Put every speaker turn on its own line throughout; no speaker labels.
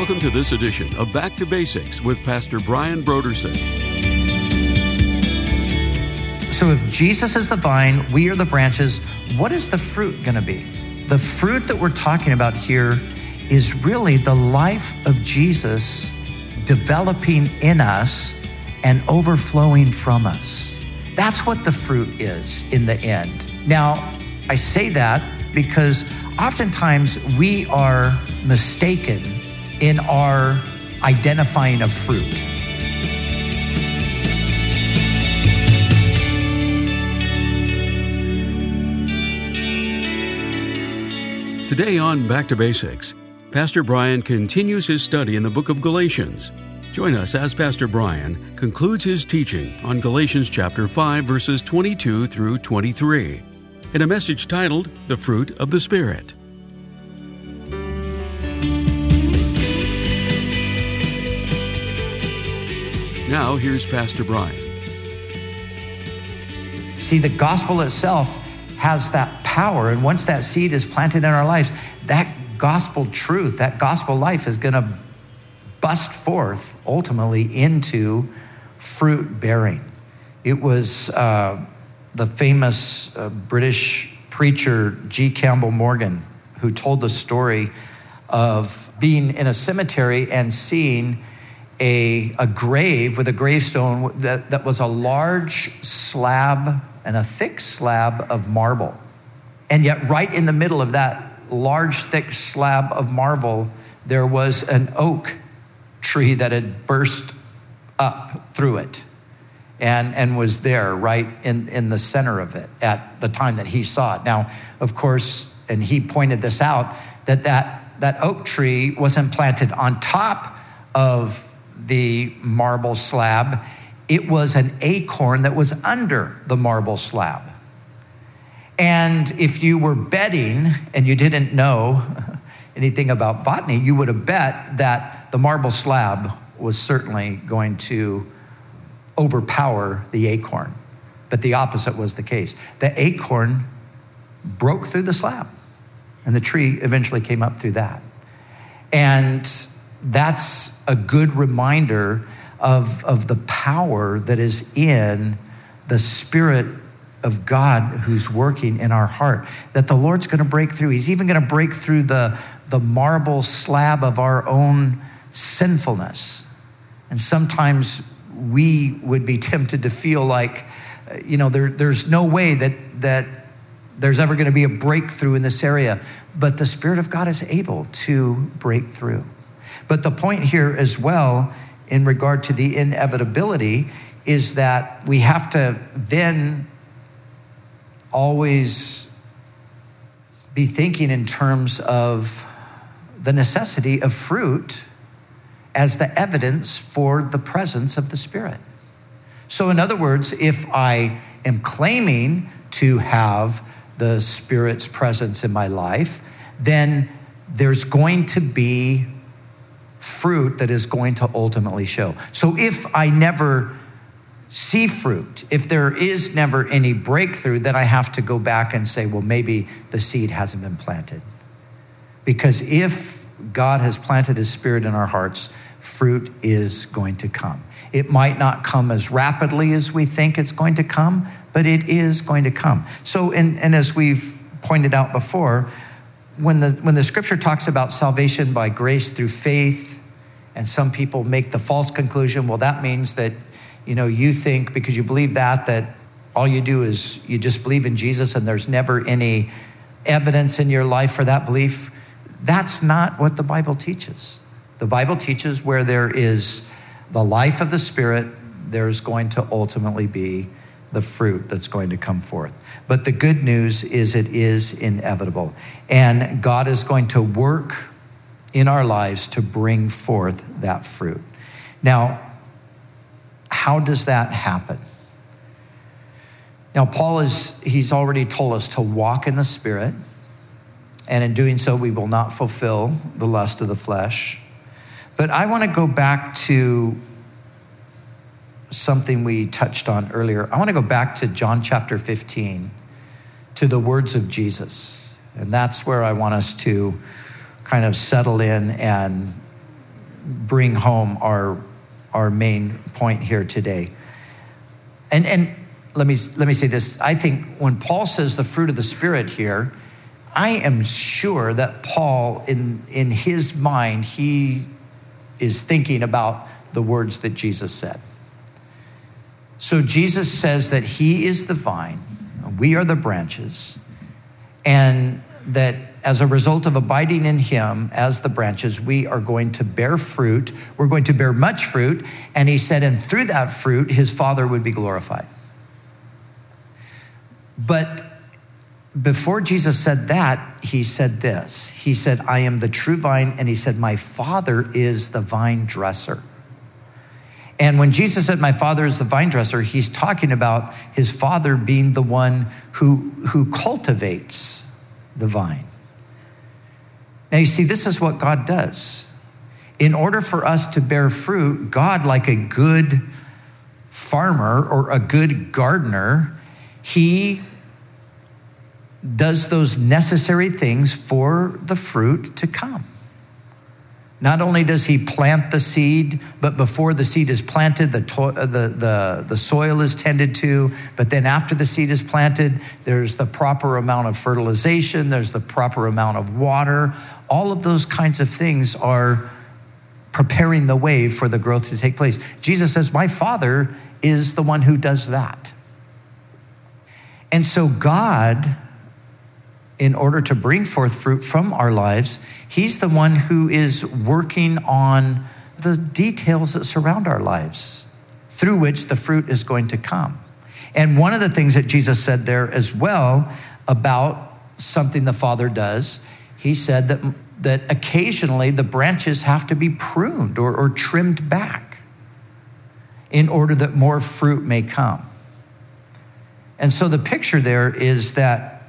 Welcome to this edition of Back to Basics with Pastor Brian Broderson.
So if Jesus is the vine, we are the branches, what is the fruit going to be? The fruit that we're talking about here is really the life of Jesus developing in us and overflowing from us. That's what the fruit is in the end. Now, I say that because oftentimes we are mistaken in our identifying of fruit.
Today on Back to Basics, Pastor Brian continues his study in the book of Galatians. Join us as Pastor Brian concludes his teaching on Galatians chapter 5, verses 22 through 23, in a message titled, The Fruit of the Spirit. Now, here's Pastor Brian.
See, the gospel itself has that power, and once that seed is planted in our lives, that gospel truth, that gospel life is going to bust forth ultimately into fruit bearing. It was the famous British preacher G. Campbell Morgan who told the story of being in a cemetery and seeing a grave with a gravestone that was a large slab and a thick slab of marble. And yet right in the middle of that large, thick slab of marble, there was an oak tree that had burst up through it and was there right in the center of it at the time that he saw it. Now, of course, and he pointed this out, that oak tree wasn't planted on top of the marble slab. It was an acorn that was under the marble slab. And if you were betting and you didn't know anything about botany, you would have bet that the marble slab was certainly going to overpower the acorn. But the opposite was the case. The acorn broke through the slab, and the tree eventually came up through that. And that's a good reminder of the power that is in the Spirit of God who's working in our heart, that the Lord's going to break through. He's even going to break through the marble slab of our own sinfulness. And sometimes we would be tempted to feel like, there's no way that there's ever going to be a breakthrough in this area. But the Spirit of God is able to break through. But the point here as well, in regard to the inevitability, is that we have to then always be thinking in terms of the necessity of fruit as the evidence for the presence of the Spirit. So in other words, if I am claiming to have the Spirit's presence in my life, then there's going to be fruit that is going to ultimately show. So if I never see fruit, if there is never any breakthrough, then I have to go back and say, well, maybe the seed hasn't been planted. Because if God has planted his Spirit in our hearts, fruit is going to come. It might not come as rapidly as we think it's going to come, but it is going to come. So, and as we've pointed out before, when the scripture talks about salvation by grace through faith, and some people make the false conclusion, well, that means that, you think because you believe that all you do is you just believe in Jesus and there's never any evidence in your life for that belief. That's not what the Bible teaches. The Bible teaches where there is the life of the Spirit, there's going to ultimately be the fruit that's going to come forth. But the good news is it is inevitable. And God is going to work in our lives to bring forth that fruit. Now, how does that happen? Now, he's already told us to walk in the Spirit. And in doing so, we will not fulfill the lust of the flesh. But I want to go back to something we touched on earlier. I want to go back to John chapter 15, to the words of Jesus. And that's where I want us to kind of settle in and bring home our main point here today. And let me say this. I think when Paul says the fruit of the Spirit here, I am sure that Paul, in his mind, he is thinking about the words that Jesus said. So Jesus says that he is the vine, we are the branches, and that as a result of abiding in him as the branches, we are going to bear fruit. We're going to bear much fruit. And he said, and through that fruit, his Father would be glorified. But before Jesus said that, he said this. He said, I am the true vine. And he said, my Father is the vine dresser. And when Jesus said, my Father is the vine dresser, he's talking about his Father being the one who cultivates the vine. Now, you see, this is what God does. In order for us to bear fruit, God, like a good farmer or a good gardener, he does those necessary things for the fruit to come. Not only does he plant the seed, but before the seed is planted, the soil is tended to. But then after the seed is planted, there's the proper amount of fertilization. There's the proper amount of water. All of those kinds of things are preparing the way for the growth to take place. Jesus says, my Father is the one who does that. And so God, in order to bring forth fruit from our lives, he's the one who is working on the details that surround our lives, through which the fruit is going to come. And one of the things that Jesus said there as well about something the Father does, he said that occasionally the branches have to be pruned or trimmed back in order that more fruit may come. And so the picture there is that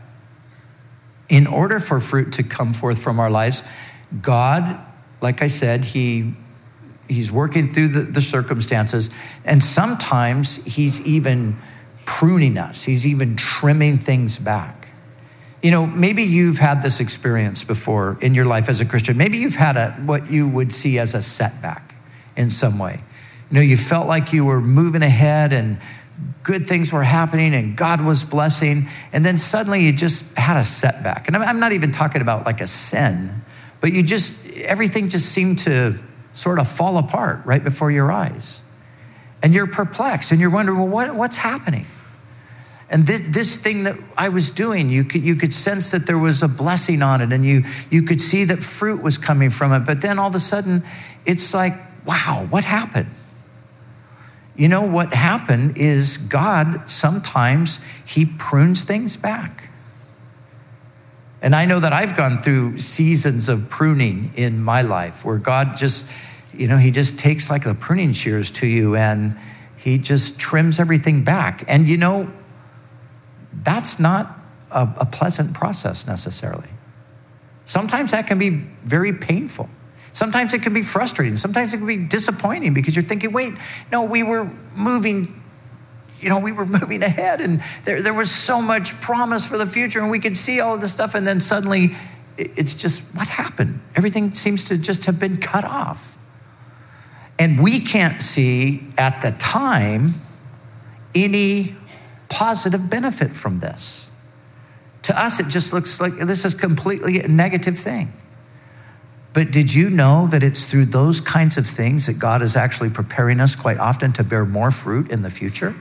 in order for fruit to come forth from our lives, God, like I said, he's working through the circumstances, and sometimes he's even pruning us. He's even trimming things back. You know, maybe you've had this experience before in your life as a Christian. Maybe you've had what you would see as a setback in some way. You know, you felt like you were moving ahead and good things were happening and God was blessing, and then suddenly you just had a setback. And I'm not even talking about like a sin, but everything just seemed to sort of fall apart right before your eyes. And you're perplexed and you're wondering, well, what's happening? And this thing that I was doing, you could sense that there was a blessing on it, and you could see that fruit was coming from it. But then all of a sudden, it's like, wow, what happened? You know, what happened is God, sometimes he prunes things back. And I know that I've gone through seasons of pruning in my life where God just, he just takes like the pruning shears to you and he just trims everything back. And that's not a pleasant process necessarily. Sometimes that can be very painful. Sometimes it can be frustrating. Sometimes it can be disappointing because you're thinking, wait, no, we were moving ahead, and there was so much promise for the future, and we could see all of this stuff, and then suddenly it's just, what happened? Everything seems to just have been cut off. And we can't see at the time any positive benefit from this. To us, it just looks like this is completely a negative thing. But did you know that it's through those kinds of things that God is actually preparing us quite often to bear more fruit in the future?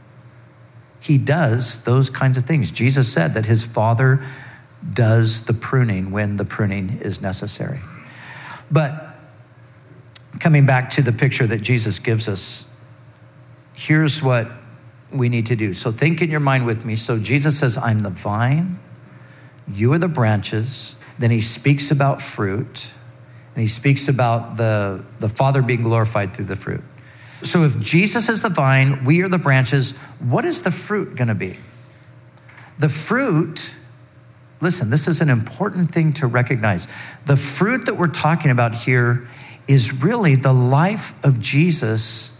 He does those kinds of things. Jesus said that his Father does the pruning when the pruning is necessary. But coming back to the picture that Jesus gives us, here's what we need to do. So think in your mind with me. So Jesus says, I'm the vine, you are the branches. Then he speaks about fruit. And he speaks about the Father being glorified through the fruit. So if Jesus is the vine, we are the branches, what is the fruit going to be? The fruit, listen, this is an important thing to recognize. The fruit that we're talking about here is really the life of Jesus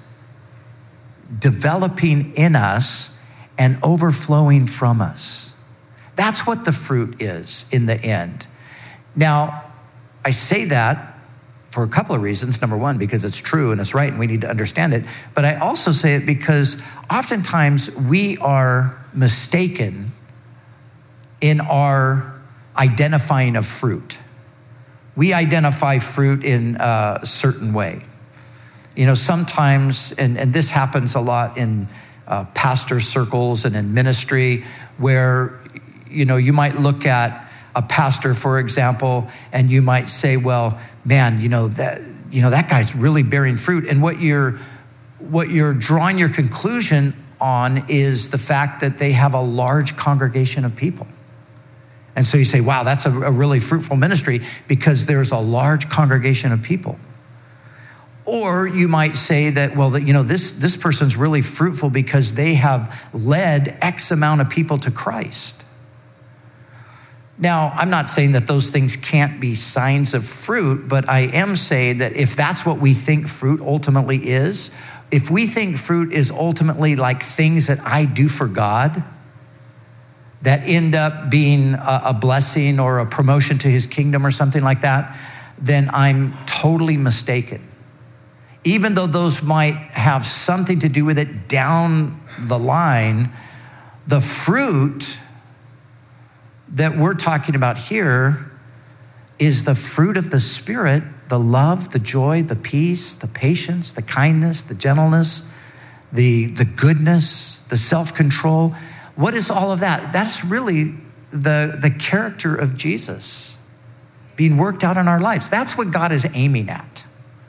developing in us and overflowing from us. That's what the fruit is in the end. Now, I say that for a couple of reasons. Number one, because it's true and it's right and we need to understand it. But I also say it because oftentimes we are mistaken in our identifying of fruit. We identify fruit in a certain way. You know, sometimes, and this happens a lot in pastor circles and in ministry, where, you know, you might look at a pastor, for example, and you might say, well, man, that guy's really bearing fruit. And what you're drawing your conclusion on is the fact that they have a large congregation of people. And so you say, wow, that's a really fruitful ministry because there's a large congregation of people. Or you might say that, well, this person's really fruitful because they have led X amount of people to Christ. Now, I'm not saying that those things can't be signs of fruit, but I am saying that if that's what we think fruit ultimately is, if we think fruit is ultimately like things that I do for God that end up being a blessing or a promotion to his kingdom or something like that, then I'm totally mistaken. Even though those might have something to do with it down the line, the fruit that we're talking about here is the fruit of the Spirit, the love, the joy, the peace, the patience, the kindness, the gentleness, the goodness, the self-control. What is all of that? That's really the character of Jesus being worked out in our lives. That's what God is aiming at.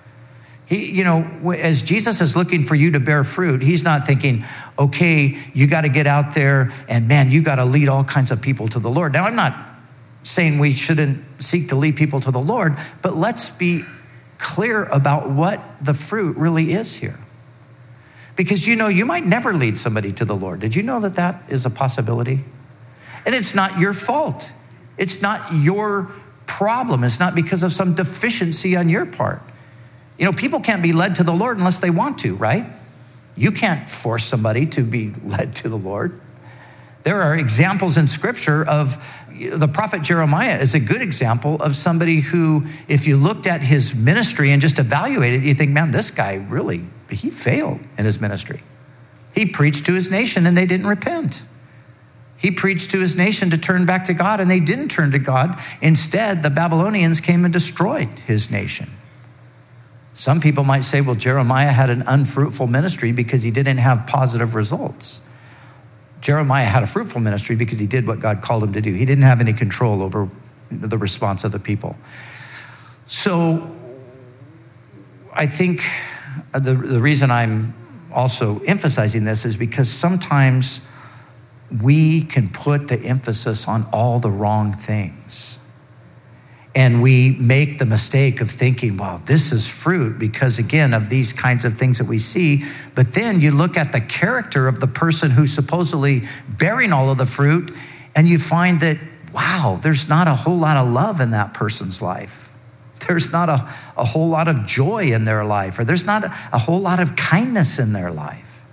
As Jesus is looking for you to bear fruit, he's not thinking, okay, you got to get out there and man, you got to lead all kinds of people to the Lord. Now, I'm not saying we shouldn't seek to lead people to the Lord, but let's be clear about what the fruit really is here. Because, you might never lead somebody to the Lord. Did you know that is a possibility? And it's not your fault. It's not your problem. It's not because of some deficiency on your part. People can't be led to the Lord unless they want to, right? You can't force somebody to be led to the Lord. There are examples in Scripture of the prophet Jeremiah is a good example of somebody who, if you looked at his ministry and just evaluated it, you think, man, this guy really, he failed in his ministry. He preached to his nation and they didn't repent. He preached to his nation to turn back to God and they didn't turn to God. Instead, the Babylonians came and destroyed his nation. Some people might say, well, Jeremiah had an unfruitful ministry because he didn't have positive results. Jeremiah had a fruitful ministry because he did what God called him to do. He didn't have any control over the response of the people. So I think the reason I'm also emphasizing this is because sometimes we can put the emphasis on all the wrong things. And we make the mistake of thinking, wow, this is fruit because, again, of these kinds of things that we see. But then you look at the character of the person who's supposedly bearing all of the fruit, and you find that, wow, there's not a whole lot of love in that person's life. There's not a whole lot of joy in their life, or there's not a whole lot of kindness in their life.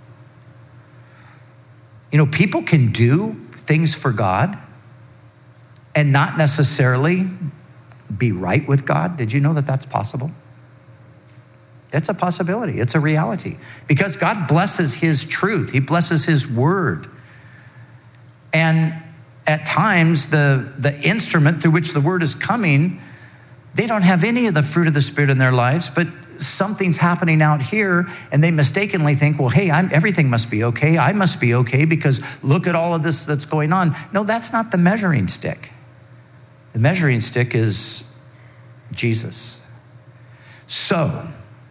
People can do things for God and not necessarily be right with God. Did you know that that's possible? It's a possibility. It's a reality. Because God blesses his truth. He blesses his word. And at times, the instrument through which the word is coming, they don't have any of the fruit of the Spirit in their lives, but something's happening out here, and they mistakenly think, well, hey, everything must be okay. I must be okay because look at all of this that's going on. No, that's not the measuring stick. The measuring stick is Jesus. So,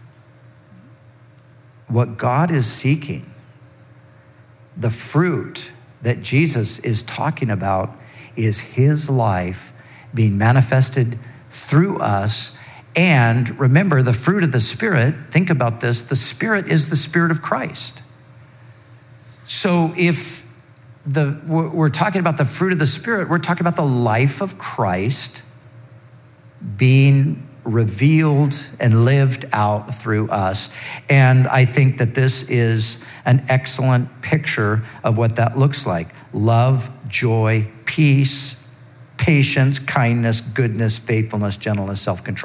what God is seeking, the fruit that Jesus is talking about, is his life being manifested through us. And remember, the fruit of the Spirit, think about this, the Spirit is the Spirit of Christ. So if we're talking about the fruit of the Spirit, we're talking about the life of Christ being revealed and lived out through us. And I think that this is an excellent picture of what that looks like. Love, joy, peace, patience, kindness, goodness, faithfulness, gentleness, self-control.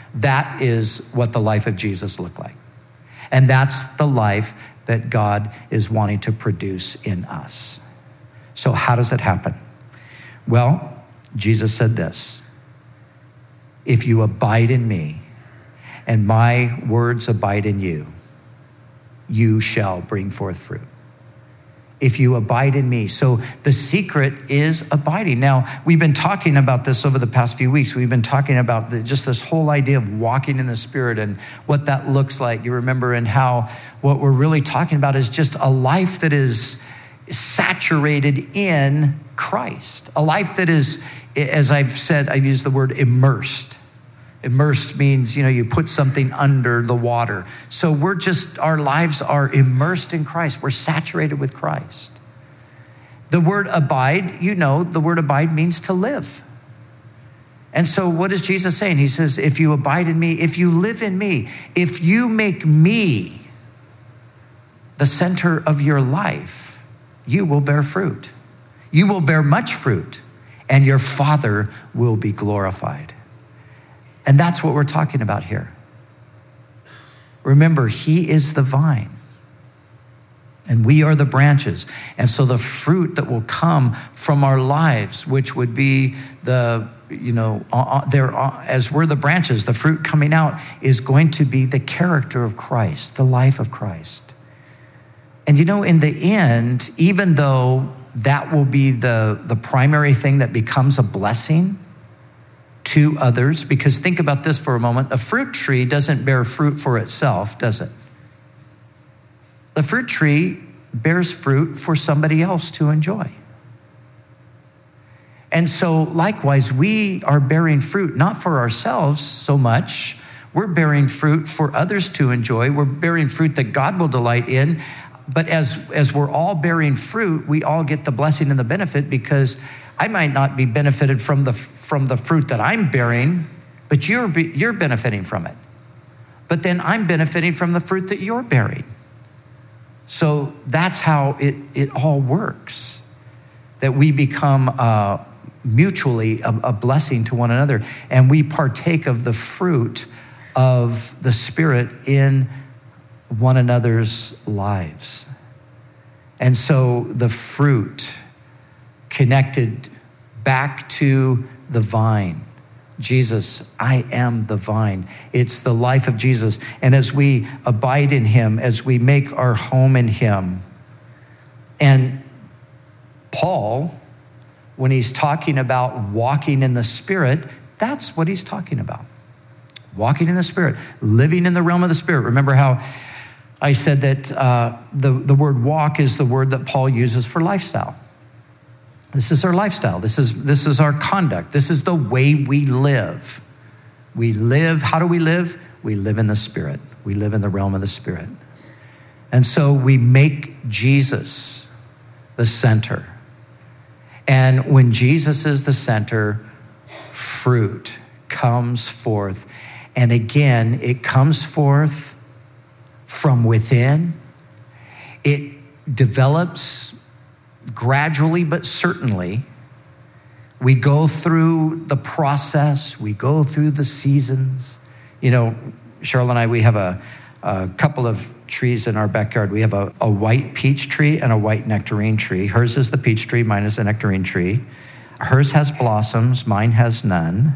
That is what the life of Jesus looked like. And that's the life that God is wanting to produce in us. So how does it happen? Well, Jesus said this: if you abide in me and my words abide in you, you shall bring forth fruit. If you abide in me. So the secret is abiding. Now, we've been talking about this over the past few weeks. We've been talking about just this whole idea of walking in the Spirit and what that looks like. You remember, and how what we're really talking about is just a life that is saturated in Christ. A life that is, as I've said, I've used the word immersed. Immersed means, you put something under the water. So our lives are immersed in Christ. We're saturated with Christ. The word abide, the word abide means to live. And so what is Jesus saying? He says, if you abide in me, if you live in me, if you make me the center of your life, you will bear fruit. You will bear much fruit, and your Father will be glorified. And that's what we're talking about here. Remember, he is the vine, and we are the branches. And so the fruit that will come from our lives, which would be as we're the branches, the fruit coming out is going to be the character of Christ, the life of Christ. And in the end, even though that will be the primary thing that becomes a blessing to others, because think about this for a moment. A fruit tree doesn't bear fruit for itself, does it? The fruit tree bears fruit for somebody else to enjoy. And so likewise, we are bearing fruit, not for ourselves so much. We're bearing fruit for others to enjoy. We're bearing fruit that God will delight in. But as we're all bearing fruit, we all get the blessing and the benefit, because I might not be benefited from the fruit that I'm bearing, but you're benefiting from it. But then I'm benefiting from the fruit that you're bearing. So that's how it all works, that we become mutually a blessing to one another, and we partake of the fruit of the Spirit in one another's lives. And so the fruit connected back to the vine. Jesus, I am the vine. It's the life of Jesus. And as we abide in him, as we make our home in him, and Paul, when he's talking about walking in the Spirit, that's what he's talking about. Walking in the Spirit, living in the realm of the Spirit. Remember how I said that the word walk is the word that Paul uses for lifestyle. This is our lifestyle. This is our conduct. This is the way we live. We live, how do we live? We live in the Spirit. We live in the realm of the Spirit. And so we make Jesus the center. And when Jesus is the center, fruit comes forth. And again, it comes forth from within. It develops gradually, but certainly. We go through the process. We go through the seasons. Cheryl and I, we have a couple of trees in our backyard. We have a white peach tree and a white nectarine tree. Hers is the peach tree. Mine is the nectarine tree. Hers has blossoms. Mine has none.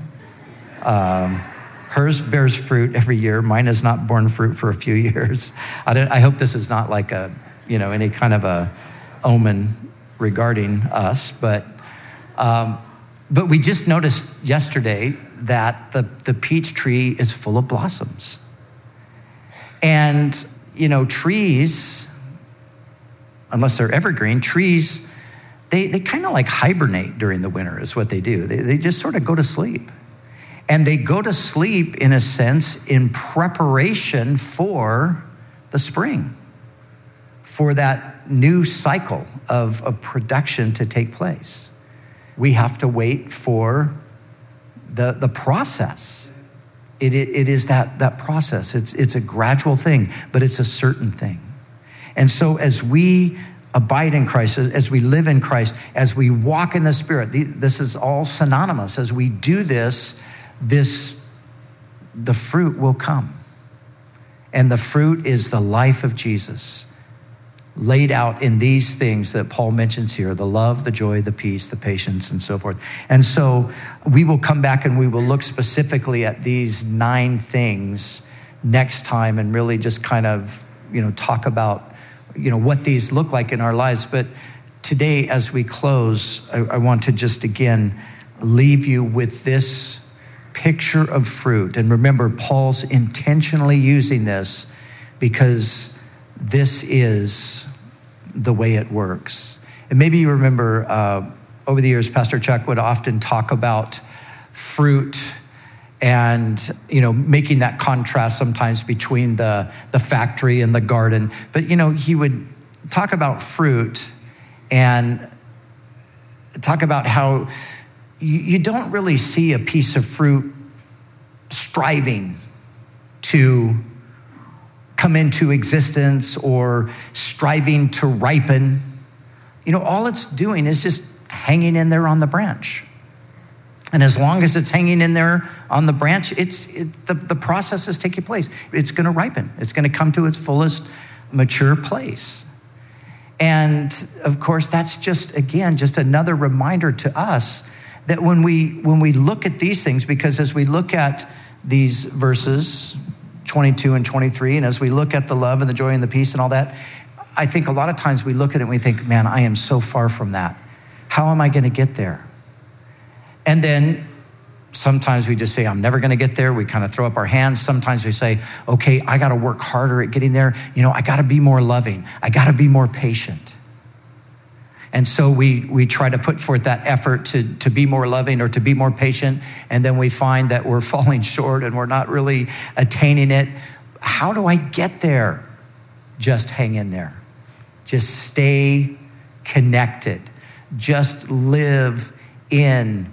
Hers bears fruit every year. Mine has not borne fruit for a few years. I hope this is not like any kind of a omen regarding us, but we just noticed yesterday that the peach tree is full of blossoms. And, trees, unless they're evergreen, trees, they kind of like hibernate during the winter is what they do. They just sort of go to sleep. And they go to sleep, in a sense, in preparation for the spring, for that new cycle of production to take place. We have to wait for the process. It is that process. It's a gradual thing, but it's a certain thing. And so as we abide in Christ, as we live in Christ, as we walk in the Spirit, this is all synonymous. As we do this the fruit will come. And the fruit is the life of Jesus laid out in these things that Paul mentions here, the love, the joy, the peace, the patience, and so forth. And so we will come back and we will look specifically at these 9 things next time and really just kind of, talk about, what these look like in our lives. But today, as we close, I want to just again leave you with this picture of fruit. And remember, Paul's intentionally using this because this is the way it works. And maybe you remember over the years, Pastor Chuck would often talk about fruit and, making that contrast sometimes between the factory and the garden. But, he would talk about fruit and talk about how you don't really see a piece of fruit striving to come into existence or striving to ripen. All it's doing is just hanging in there on the branch. And as long as it's hanging in there on the branch, the process is taking place. It's going to ripen. It's going to come to its fullest mature place. And of course, that's just another reminder to us that when we look at these things, because as we look at these verses, 22 and 23, and as we look at the love and the joy and the peace and all that, I think a lot of times we look at it and we think, man, I am so far from that. How am I going to get there? And then sometimes we just say, I'm never going to get there. We kind of throw up our hands. Sometimes we say, okay, I got to work harder at getting there. I got to be more loving. I got to be more patient. And so we try to put forth that effort to be more loving or to be more patient. And then we find that we're falling short and we're not really attaining it. How do I get there? Just hang in there. Just stay connected. Just live in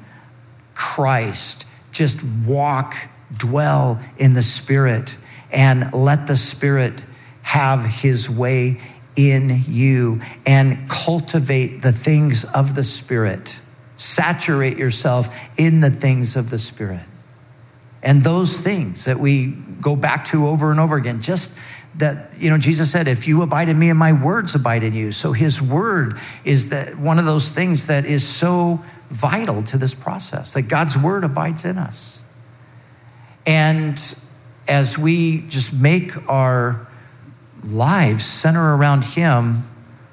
Christ. Just walk, dwell in the Spirit, and let the Spirit have his way in you and cultivate the things of the Spirit. Saturate yourself in the things of the Spirit. And those things that we go back to over and over again, just that, Jesus said, if you abide in me and my words abide in you. So his word is that one of those things that is so vital to this process, that God's word abides in us. And as we just make our lives center around him,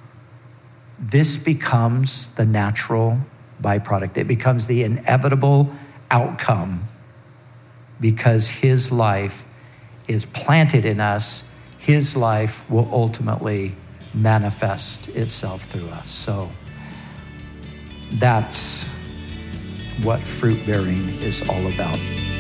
this becomes the natural byproduct. It becomes the inevitable outcome because his life is planted in us. His life will ultimately manifest itself through us. So that's what fruit bearing is all about.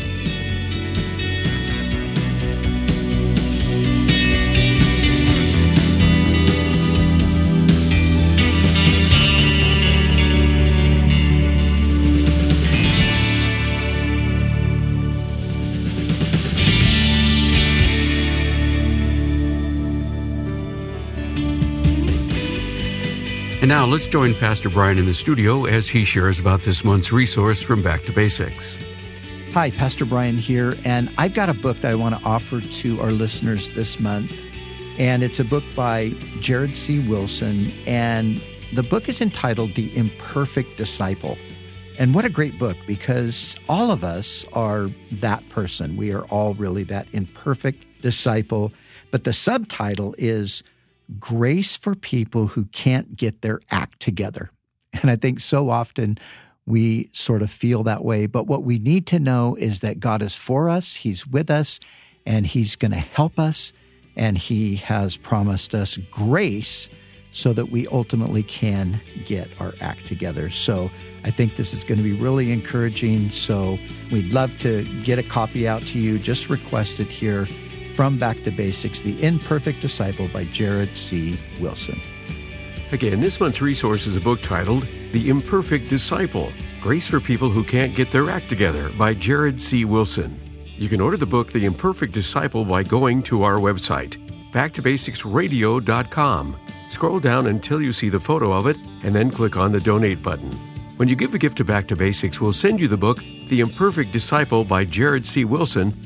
And now let's join Pastor Brian in the studio as he shares about this month's resource from Back to Basics.
Hi, Pastor Brian here, and I've got a book that I want to offer to our listeners this month, and it's a book by Jared C. Wilson, and the book is entitled The Imperfect Disciple. And what a great book, because all of us are that person. We are all really that imperfect disciple, but the subtitle is Grace for People Who Can't Get Their Act Together. And I think so often we sort of feel that way. But what we need to know is that God is for us, he's with us, and he's going to help us. And he has promised us grace so that we ultimately can get our act together. So I think this is going to be really encouraging. So we'd love to get a copy out to you. Just request it here from Back to Basics, The Imperfect Disciple by Jared C. Wilson.
Again, this month's resource is a book titled The Imperfect Disciple, Grace for People Who Can't Get Their Act Together by Jared C. Wilson. You can order the book, The Imperfect Disciple, by going to our website, backtobasicsradio.com. Scroll down until you see the photo of it, and then click on the Donate button. When you give a gift to Back to Basics, we'll send you the book, The Imperfect Disciple by Jared C. Wilson,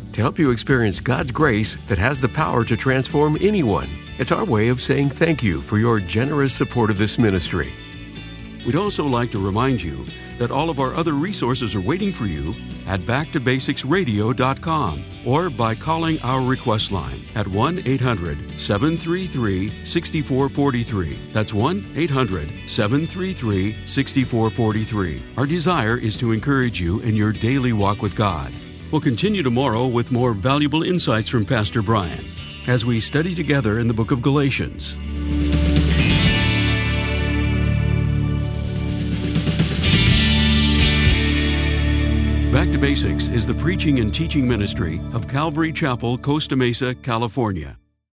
to help you experience God's grace that has the power to transform anyone. It's our way of saying thank you for your generous support of this ministry.
We'd also like to remind you that all of our other resources are waiting for you at backtobasicsradio.com or by calling our request line at 1-800-733-6443. That's 1-800-733-6443. Our desire is to encourage you in your daily walk with God. We'll continue tomorrow with more valuable insights from Pastor Brian as we study together in the book of Galatians. Back to Basics is the preaching and teaching ministry of Calvary Chapel, Costa Mesa, California.